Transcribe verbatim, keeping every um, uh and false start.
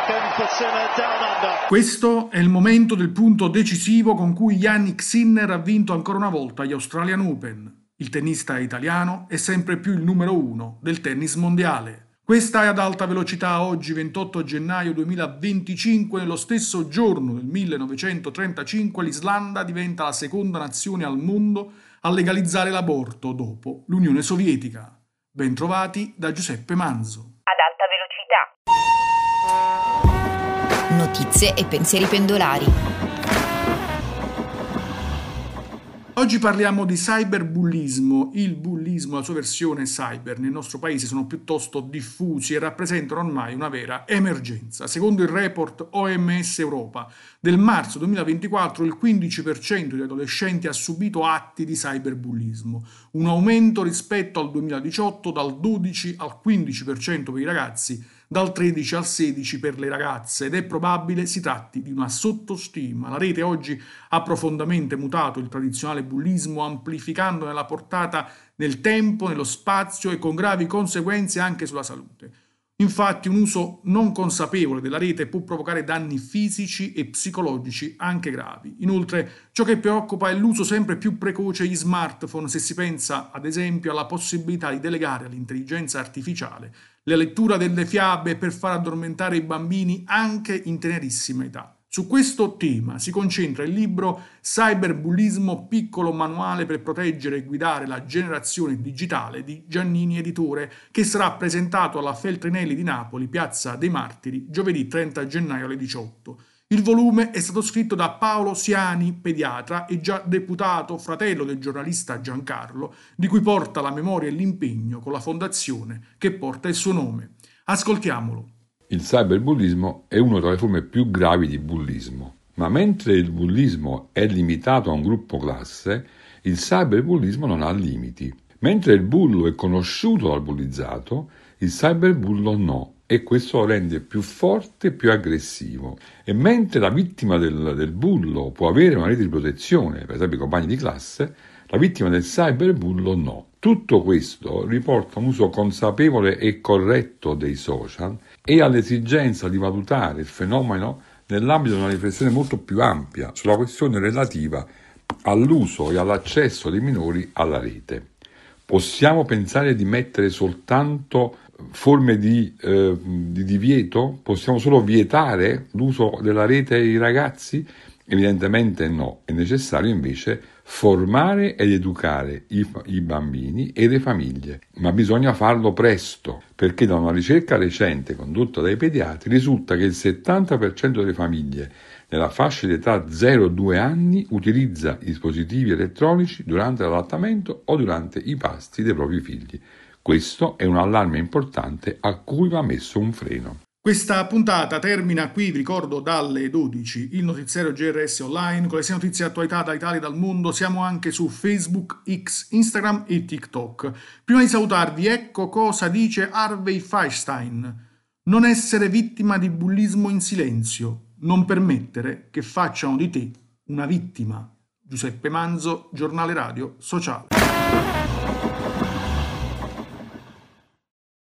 Questo è il momento del punto decisivo con cui Jannik Sinner ha vinto ancora una volta gli Australian Open. Il tennista italiano è sempre più il numero uno del tennis mondiale. Questa è Ad Alta Velocità, oggi ventotto gennaio duemilaventicinque. Nello stesso giorno del millenovecentotrentacinque l'Islanda diventa la seconda nazione al mondo a legalizzare l'aborto dopo l'Unione Sovietica. Bentrovati da Giuseppe Manzo. Ad Alta Velocità. Notizie e pensieri pendolari. Oggi parliamo di cyberbullismo. Il bullismo e la sua versione cyber nel nostro paese sono piuttosto diffusi e rappresentano ormai una vera emergenza. Secondo il report O M S Europa del marzo duemilaventiquattro, il quindici per cento degli adolescenti ha subito atti di cyberbullismo, un aumento rispetto al duemiladiciotto dal dodici al quindici per cento per i ragazzi, dal tredici al sedici per cento per le ragazze, ed è probabile si tratti di una sottostima. La rete oggi ha profondamente mutato il tradizionale bullismo, amplificandone la portata nel tempo, nello spazio e con gravi conseguenze anche sulla salute. Infatti un uso non consapevole della rete può provocare danni fisici e psicologici anche gravi. Inoltre ciò che preoccupa è l'uso sempre più precoce degli smartphone, se si pensa ad esempio alla possibilità di delegare all'intelligenza artificiale la lettura delle fiabe per far addormentare i bambini anche in tenerissima età. Su questo tema si concentra il libro Cyberbullismo, piccolo manuale per proteggere e guidare la generazione digitale di Giannini Editore, che sarà presentato alla Feltrinelli di Napoli, Piazza dei Martiri, giovedì trenta gennaio alle diciotto. Il volume è stato scritto da Paolo Siani, pediatra e già deputato, fratello del giornalista Giancarlo, di cui porta la memoria e l'impegno con la fondazione che porta il suo nome. Ascoltiamolo. Il cyberbullismo è una delle forme più gravi di bullismo, ma mentre il bullismo è limitato a un gruppo classe, il cyberbullismo non ha limiti. Mentre il bullo è conosciuto dal bullizzato, il cyberbullo no, e questo lo rende più forte e più aggressivo. E mentre la vittima del, del bullo può avere una rete di protezione, per esempio i compagni di classe, la vittima del cyberbullo no. Tutto questo riporta un uso consapevole e corretto dei social e all'esigenza di valutare il fenomeno nell'ambito di una riflessione molto più ampia sulla questione relativa all'uso e all'accesso dei minori alla rete. Possiamo pensare di mettere soltanto forme di, eh, di divieto? Possiamo solo vietare l'uso della rete ai ragazzi? Evidentemente no, è necessario invece formare ed educare i, i bambini e le famiglie, ma bisogna farlo presto, perché da una ricerca recente condotta dai pediatri risulta che il settanta per cento delle famiglie nella fascia di età zero due anni utilizza i dispositivi elettronici durante l'allattamento o durante i pasti dei propri figli. Questo è un allarme importante a cui va messo un freno. Questa puntata termina qui, vi ricordo, dalle dodici, il notiziario G R S Online con le sei notizie di attualità dall'Italia e dal mondo. Siamo anche su Facebook, X, Instagram e TikTok. Prima di salutarvi, ecco cosa dice Harvey Fierstein. Non essere vittima di bullismo in silenzio, non permettere che facciano di te una vittima. Giuseppe Manzo, Giornale Radio Sociale.